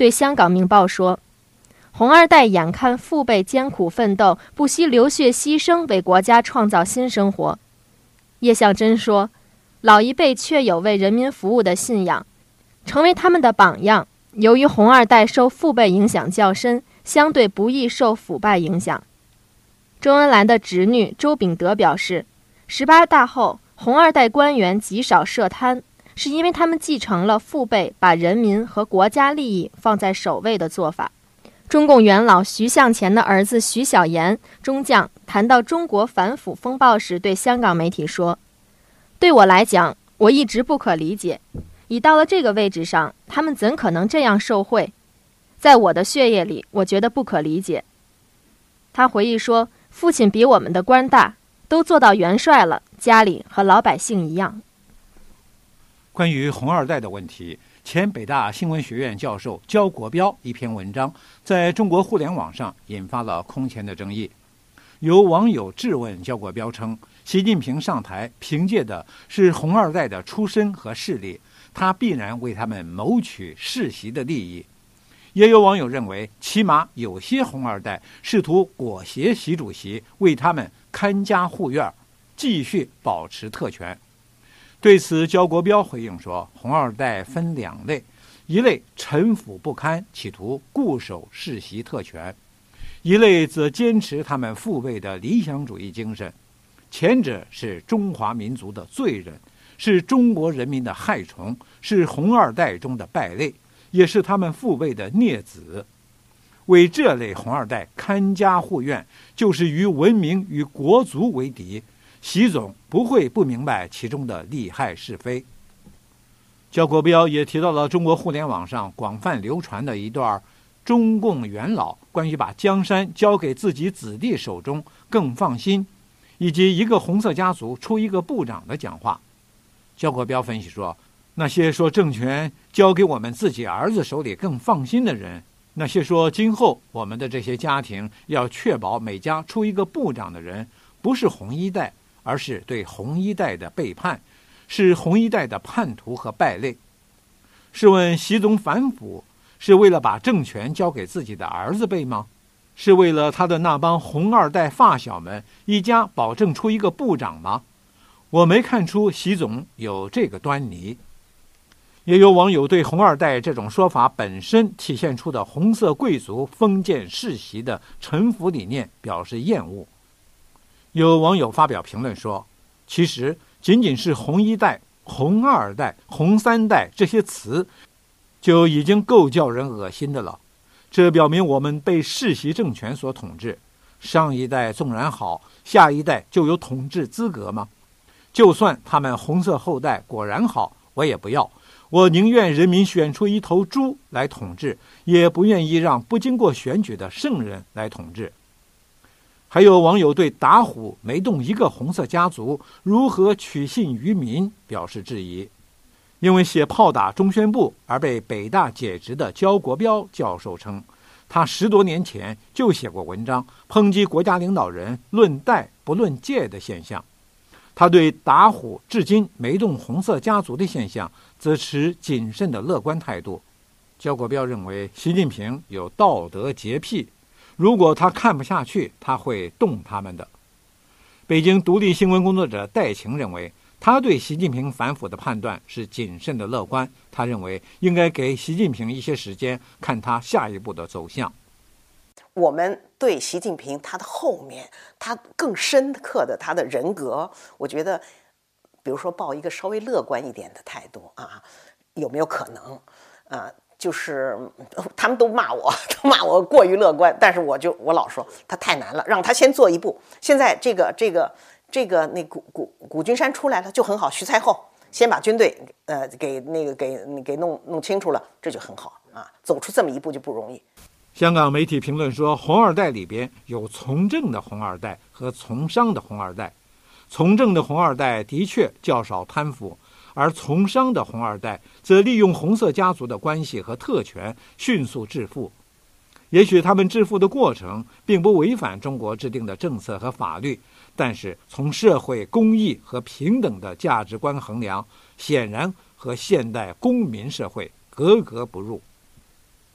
对香港明报说，红二代眼看父辈艰苦奋斗，不惜流血牺牲，为国家创造新生活。叶向真说，老一辈确有为人民服务的信仰，成为他们的榜样。由于红二代受父辈影响较深，相对不易受腐败影响。周恩来的侄女周秉德表示，18大后，红二代官员极少涉贪，是因为他们继承了父辈把人民和国家利益放在首位的做法。中共元老徐向前的儿子徐小岩中将谈到中国反腐风暴时，对香港媒体说，对我来讲，我一直不可理解，已到了这个位置上，他们怎可能这样受贿？在我的血液里，我觉得不可理解。他回忆说，父亲比我们的官大，都做到元帅了，家里和老百姓一样。 关于红二代的问题，前北大新闻学院教授焦国标一篇文章在中国互联网上引发了空前的争议。有网友质问焦国标称，习近平上台凭借的是红二代的出身和势力，他必然为他们谋取世袭的利益。也有网友认为，起码有些红二代试图裹挟习主席为他们看家护院，继续保持特权。对此，焦国标回应说，红二代分两类，一类臣腐不堪，企图固守世袭特权，一类则坚持他们父辈的理想主义精神。前者是中华民族的罪人，是中国人民的害虫，是红二代中的败类，也是他们父辈的孽子。为这类红二代看家护院，就是与文明与国族为敌。习总不会不明白其中的利害是非。焦国标也提到了中国互联网上广泛流传的一段中共元老关于把江山交给自己子弟手中更放心，以及一个红色家族出一个部长的讲话。焦国标分析说，那些说政权交给我们自己儿子手里更放心的人，那些说今后我们的这些家庭要确保每家出一个部长的人，不是红一代，而是对红一代的背叛，是红一代的叛徒和败类。试问习总反腐是为了把政权交给自己的儿子辈吗？是为了他的那帮红二代发小们一家保证出一个部长吗？我没看出习总有这个端倪。也有网友对红二代这种说法本身体现出的红色贵族封建世袭的臣服理念表示厌恶。有网友发表评论说，其实仅仅是红一代、红二代、红三代这些词就已经够叫人恶心的了。这表明我们被世袭政权所统治。上一代纵然好，下一代就有统治资格吗？就算他们红色后代果然好，我也不要。我宁愿人民选出一头猪来统治，也不愿意让不经过选举的圣人来统治。还有网友对打虎没动一个红色家族如何取信于民表示质疑。因为写炮打中宣部而被北大解职的焦国标教授称，他10多年前就写过文章抨击国家领导人论代不论界的现象。他对打虎至今没动红色家族的现象则持谨慎的乐观态度。焦国标认为习近平有道德洁癖，如果他看不下去，他会动他们的。北京独立新闻工作者戴晴认为，他对习近平反腐的判断是谨慎的乐观，他认为应该给习近平一些时间，看他下一步的走向。 我们对习近平他的后面，他更深刻的他的人格，我觉得比如说抱一个稍微乐观一点的态度啊，有没有可能啊？就是他们都骂我过于乐观，但是我老说他太难了，让他先做一步。现在这个那古君山出来了就很好，徐才厚先把军队给弄清楚了，这就很好啊，走出这么一步就不容易。 香港媒体评论说，红二代里边有从政的红二代和从商的红二代，从政的红二代的确较少贪腐，而从商的红二代则利用红色家族的关系和特权迅速致富。也许他们致富的过程并不违反中国制定的政策和法律，但是从社会公益和平等的价值观衡量，显然和现代公民社会格格不入。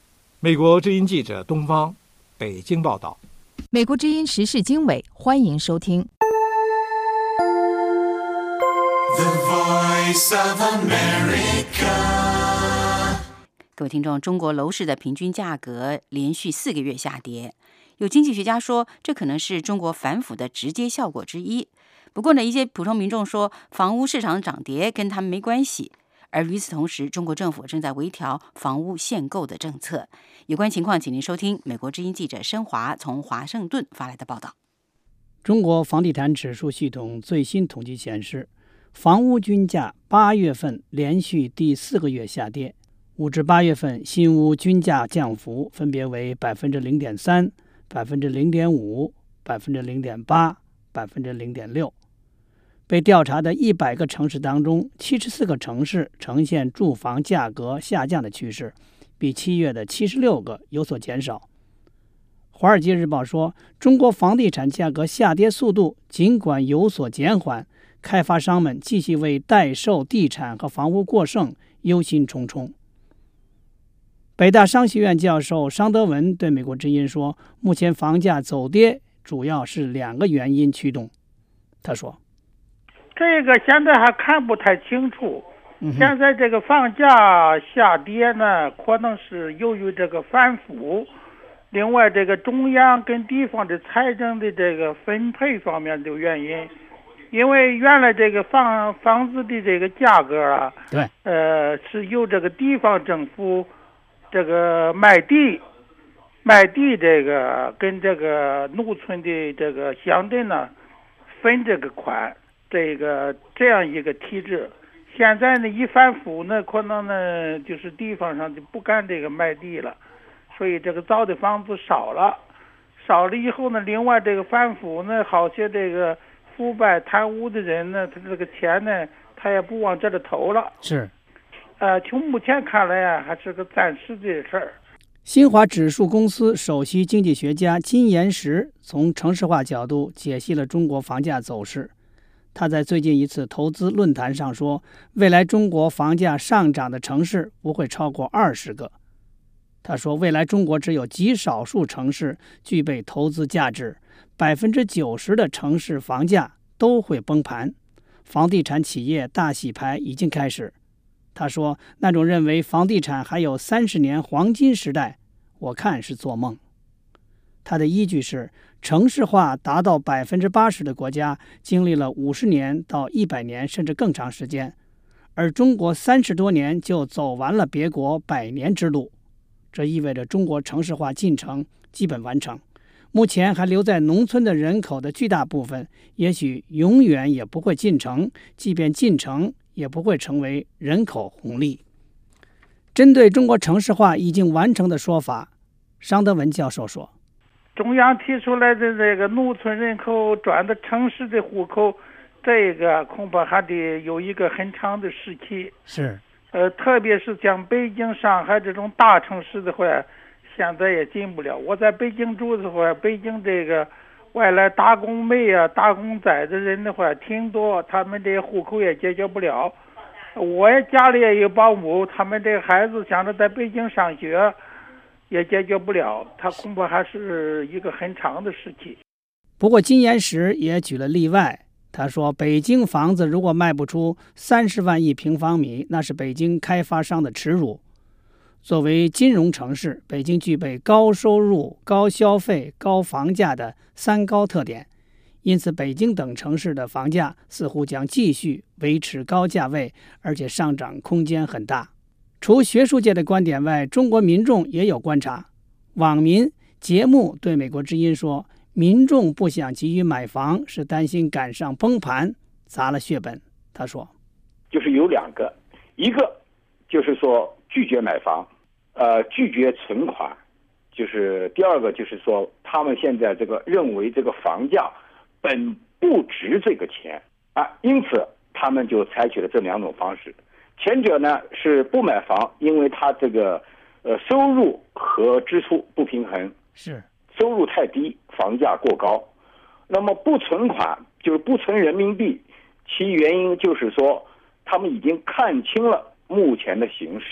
美国之音记者东方北京报道。 美国之音时事经纬，欢迎收听。 The Voice of America。各位听众，中国楼市的平均价格连续4个月下跌，有经济学家说，这可能是中国反腐的直接效果之一。不过呢，一些普通民众说，房屋市场涨跌跟他们没关系。而与此同时，中国政府正在微调房屋限购的政策。有关情况，请您收听美国之音记者申华从华盛顿发来的报道。 中国房地产指数系统最新统计显示，房屋均价8月份连续第4个月下跌，5至8月份新屋均价降幅分别为 0.3%、0.5%、0.8%、0.6%。被调查的100个城市当中，74个城市呈现住房价格下降的趋势，比7月的76个有所减少。《华尔街日报》说，中国房地产价格下跌速度尽管有所减缓，开发商们继续为待售地产和房屋过剩忧心忡忡。北大商学院教授商德文对美国之音说，目前房价走跌主要是2个原因驱动。他说， 这个现在还看不太清楚。现在这个房价下跌呢，可能是由于这个反腐，另外这个中央跟地方的财政的这个分配方面的原因。因为原来这个房子的这个价格啊， 对， 是由这个地方政府这个卖地这个跟这个农村的这个乡镇呢分这个款。这样一个体制，现在呢一反腐呢，可能呢就是地方上就不干这个卖地了，所以这个造的房子少了以后呢，另外这个反腐呢，好些这个腐败贪污的人呢，他这个钱呢，他也不往这里投了。 是， 从目前看来啊，还是个暂时的事儿。 新华指数公司首席经济学家金岩石从城市化角度解析了中国房价走势。他在最近一次投资论坛上说，未来中国房价上涨的城市不会超过20个。他说，未来中国只有极少数城市具备投资价值，90%的城市房价都会崩盘，房地产企业大洗牌已经开始。他说，那种认为房地产还有30年黄金时代，我看是做梦。他的依据是，城市化达到80%的国家经历了50年到100年甚至更长时间，而中国30多年就走完了别国100年之路。这意味着中国城市化进程基本完成，目前还留在农村的人口的巨大部分，也许永远也不会进城，即便进城，也不会成为人口红利。针对中国城市化已经完成的说法，商德文教授说， 中央提出来的这个农村人口转到城市的户口，这个恐怕还得有一个很长的时期。 是， 特别是像北京、上海这种大城市的话，现在也进不了。我在北京住的话，北京这个外来打工妹啊、打工仔的人的话挺多，他们这户口也解决不了。我家里也有保姆，他们这个孩子想着在北京上学，也解决不了，他恐怕还是一个很长的时期。 不过金岩石也举了例外，他说，北京房子如果卖不出30万1平方米，那是北京开发商的耻辱。作为金融城市，北京具备高收入、高消费、高房价的3高特点，因此北京等城市的房价似乎将继续维持高价位，而且上涨空间很大。除学术界的观点外，中国民众也有观察。网民节目对美国之音说，民众不想急于买房，是担心赶上崩盘，砸了血本。他说， 就是有2个，一个就是说拒绝买房，拒绝存款，就是第2个就是说他们现在这个认为这个房价本不值这个钱啊，因此他们就采取了这2种方式。前者呢是不买房，因为他这个收入和支出不平衡， 是收入太低，房价过高。那么不存款就是不存人民币，其原因就是说他们已经看清了目前的形势，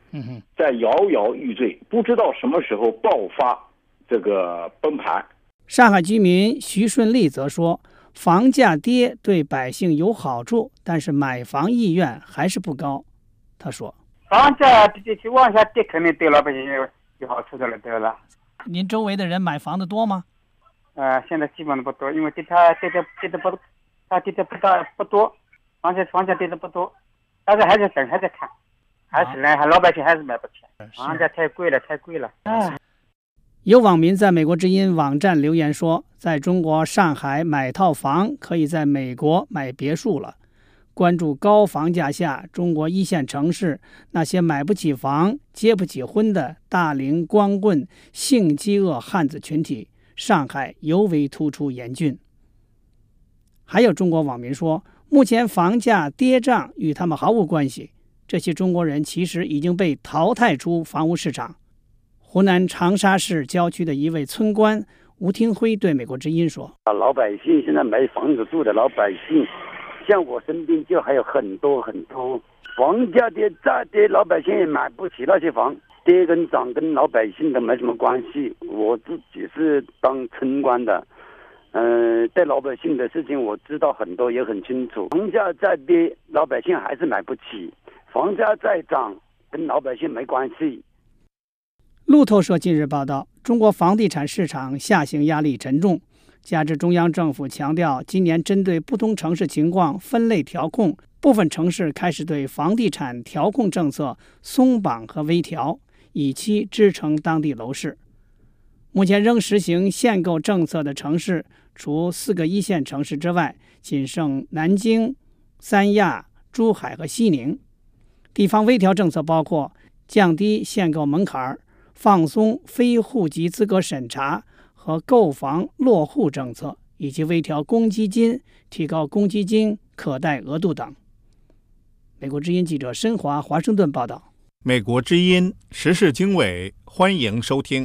在摇摇欲坠，不知道什么时候爆发这个崩盘。 上海居民徐顺利则说，房价跌对百姓有好处，但是买房意愿还是不高。他说， 房价往下跌肯定对老百姓有好处的了，对了。 您周围的人买房的多吗？ 现在基本上不多，因为跌得不多，房价跌得不多，但是还在等，还在看，还是老百姓还是买不起，房价太贵了。 有网民在美国之音网站留言说，在中国上海买套房可以在美国买别墅了。关注高房价下中国一线城市那些买不起房、结不起婚的大龄光棍、性饥饿汉子群体，上海尤为突出严峻。还有中国网民说，目前房价跌涨与他们毫无关系，这些中国人其实已经被淘汰出房屋市场。湖南长沙市郊区的一位村官吴廷辉对美国之音说， 老百姓现在没房子住的老百姓，像我身边就还有很多，房价跌再跌，老百姓也买不起那些房，跌跟涨跟老百姓都没什么关系。我自己是当村官的，对老百姓的事情我知道很多，也很清楚。房价再跌，老百姓还是买不起；房价再涨，跟老百姓没关系。 路透社近日报道，中国房地产市场下行压力沉重，加之中央政府强调今年针对不同城市情况分类调控，部分城市开始对房地产调控政策松绑和微调，以期支撑当地楼市。目前仍实行限购政策的城市，除4个一线城市之外，仅剩南京、三亚、珠海和西宁。地方微调政策包括降低限购门槛、放松非户籍资格审查和购房落户政策，以及微调公积金、提高公积金可贷额度等。美国之音记者申华华盛顿报道。 美国之音时事经纬，欢迎收听。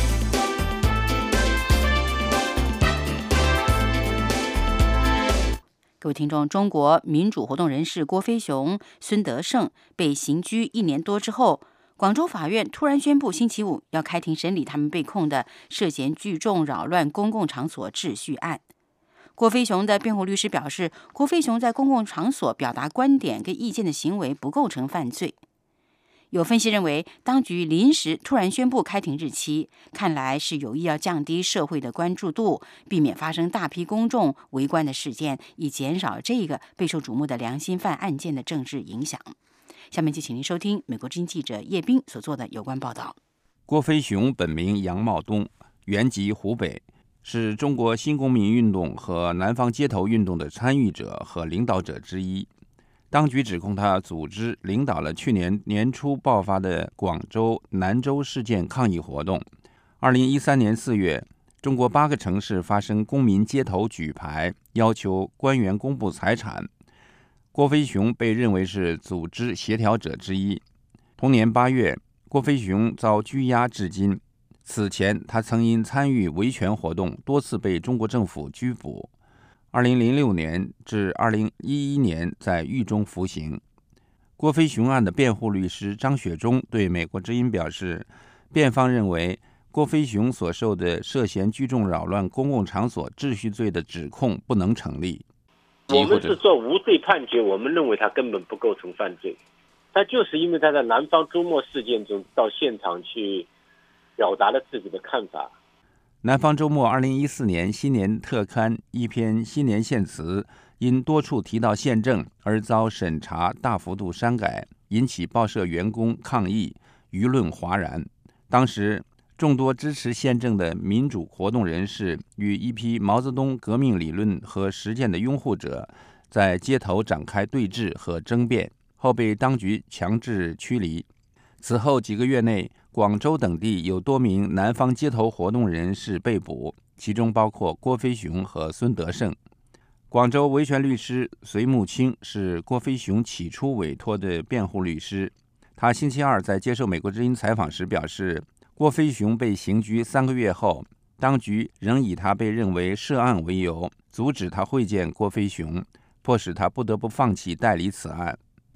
各位听众，中国民主活动人士郭飞雄、孙德胜被刑拘1年多之后，广州法院突然宣布星期五要开庭审理他们被控的涉嫌聚众扰乱公共场所秩序案。郭飞雄的辩护律师表示，郭飞雄在公共场所表达观点跟意见的行为不构成犯罪。有分析认为，当局临时突然宣布开庭日期，看来是有意要降低社会的关注度，避免发生大批公众围观的事件，以减少这个备受瞩目的良心犯案件的政治影响。下面就请您收听美国之音记者叶斌所做的有关报道。 郭飞雄本名杨茂东，原籍湖北，是中国新公民运动和南方街头运动的参与者和领导者之一。当局指控他组织领导了去年年初爆发的广州、南州事件抗议活动。2013年4月，中国8个城市发生公民街头举牌，要求官员公布财产。郭飞雄被认为是组织协调者之一。同年8月，郭飞雄遭拘押至今。此前，他曾因参与维权活动多次被中国政府拘捕。2006年至2011年在狱中服刑。郭飞雄案的辩护律师张雪忠对美国之音表示，辩方认为郭飞雄所受的涉嫌聚众扰乱公共场所秩序罪的指控不能成立。 我们是做无罪判决，我们认为他根本不构成犯罪。他就是因为他在南方周末事件中到现场去表达了自己的看法。 南方周末2014年新年特刊一篇新年献词，因多处提到宪政而遭审查大幅度删改，引起报社员工抗议，舆论哗然。当时众多支持宪政的民主活动人士与一批毛泽东革命理论和实践的拥护者在街头展开对峙和争辩，后被当局强制驱离。此后几个月内，广州等地有多名南方街头活动人士被捕，其中包括郭飞雄和孙德胜。广州维权律师隋木清是郭飞雄起初委托的辩护律师。他星期二在接受美国之音采访时表示，郭飞雄被刑拘3个月后，当局仍以他被认为涉案为由，阻止他会见郭飞雄，迫使他不得不放弃代理此案。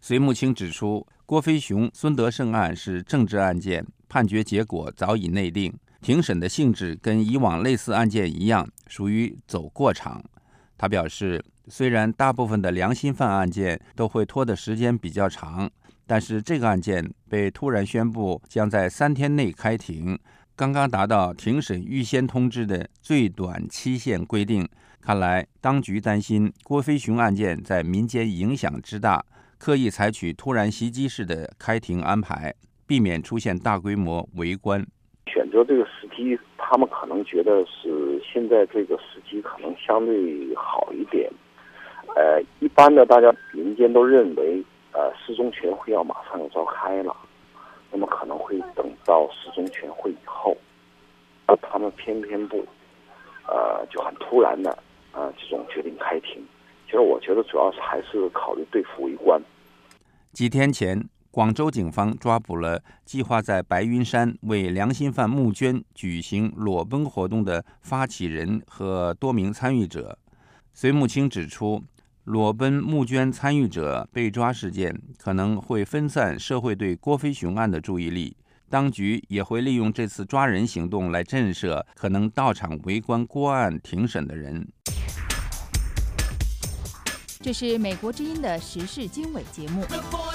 隋木青指出，郭飞雄、孙德胜案是政治案件，判决结果早已内定，庭审的性质跟以往类似案件一样，属于走过场。他表示，虽然大部分的良心犯案件都会拖的时间比较长，但是这个案件被突然宣布将在3天内开庭，刚刚达到庭审预先通知的最短期限规定。看来当局担心郭飞雄案件在民间影响之大，刻意采取突然袭击式的开庭安排，避免出现大规模围观。 选择这个时机，他们可能觉得是现在这个时机可能相对好一点。一般的大家民间都认为，四中全会要马上要召开了，那么可能会等到四中全会以后，他们偏不，就很突然的这种决定开庭。其实我觉得主要是还是考虑对付围观。 几天前，广州警方抓捕了计划在白云山为良心犯募捐举行裸奔活动的发起人和多名参与者。隋木青指出，裸奔募捐参与者被抓事件可能会分散社会对郭飞雄案的注意力，当局也会利用这次抓人行动来震慑可能到场围观郭案庭审的人。 这是美国之音的时事经纬节目。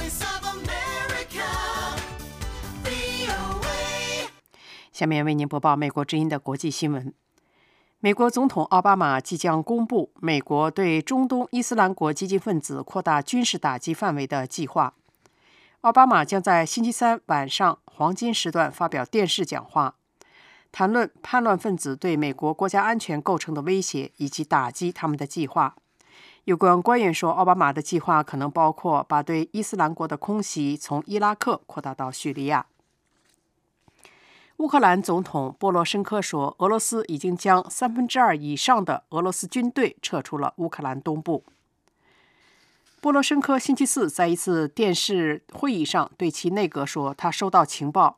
下面为您播报美国之音的国际新闻。美国总统奥巴马即将公布美国对中东伊斯兰国激进分子扩大军事打击范围的计划。奥巴马将在星期三晚上黄金时段发表电视讲话，谈论叛乱分子对美国国家安全构成的威胁以及打击他们的计划。有关官员说，奥巴马的计划可能包括把对伊斯兰国的空袭从伊拉克扩大到叙利亚。乌克兰总统波罗申科说，俄罗斯已经将2/3以上的俄罗斯军队撤出了乌克兰东部。波罗申科星期四在一次电视会议上对其内阁说，他收到情报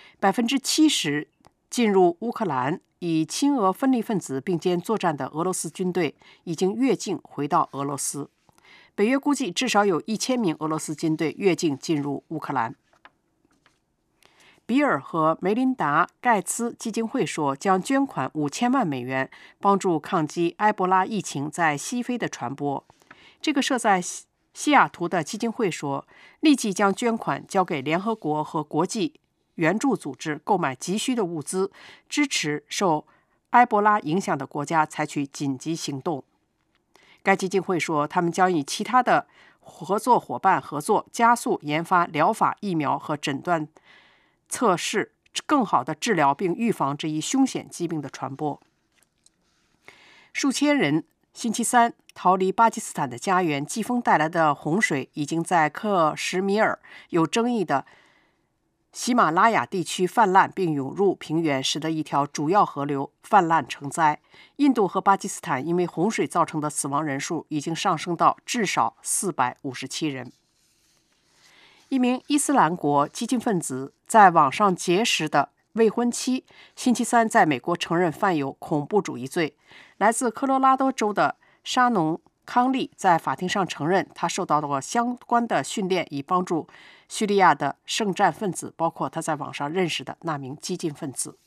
，70%进入乌克兰以亲俄分离分子并肩作战的俄罗斯军队已经越境回到俄罗斯。北约估计至少有1000名俄罗斯军队越境进入乌克兰。比尔和梅琳达·盖茨基金会说，将捐款5000万美元，帮助抗击埃博拉疫情在西非的传播。这个设在西雅图的基金会说，立即将捐款交给联合国和国际援助组织，购买急需的物资，支持受埃博拉影响的国家采取紧急行动。该基金会说，他们将与其他的合作伙伴合作，加速研发疗法、疫苗和诊断测试，更好地治疗并预防这一凶险疾病的传播。数千人星期三逃离巴基斯坦的家园，季风带来的洪水已经在克什米尔有争议的喜马拉雅地区泛滥并涌入平原，使得一条主要河流泛滥成灾。印度和巴基斯坦因为洪水造成的死亡人数已经上升到至少457人。一名伊斯兰国激进分子在网上结识的未婚妻星期三在美国承认犯有恐怖主义罪。来自科罗拉多州的沙农康利在法庭上承认，他受到了相关的训练，以帮助叙利亚的圣战分子，包括他在网上认识的那名激进分子。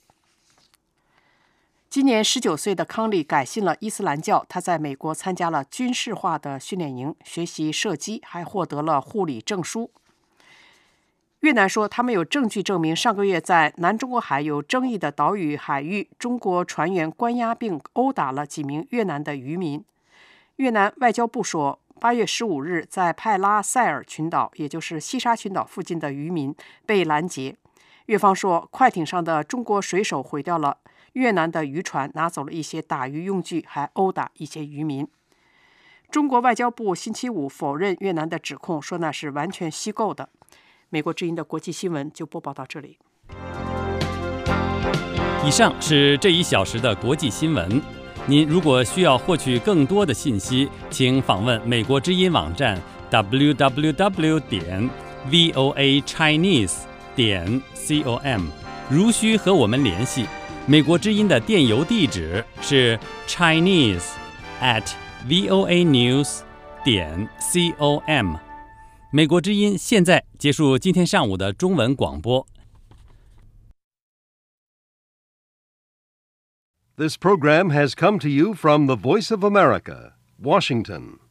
今年19岁的康利改信了伊斯兰教，他在美国参加了军事化的训练营，学习射击，还获得了护理证书。越南说，他们有证据证明上个月在南中国海有争议的岛屿海域，中国船员关押并殴打了几名越南的渔民。越南外交部说，8月15日在派拉塞尔群岛，也就是西沙群岛附近的渔民被拦截。越方说，快艇上的中国水手毁掉了越南的渔船，拿走了一些打鱼用具，还殴打一些渔民。中国外交部星期五否认越南的指控，说那是完全虚构的。美国之音的国际新闻就播报到这里。 以上是这1小时的国际新闻。您如果需要获取更多的信息，请访问美国之音网站 www.voachinese.com。如需和我们联系，美国之音的电邮地址是 chinese@voanews.com。 美国之音现在结束今天上午的中文广播。 This program has come to you from the Voice of America, Washington.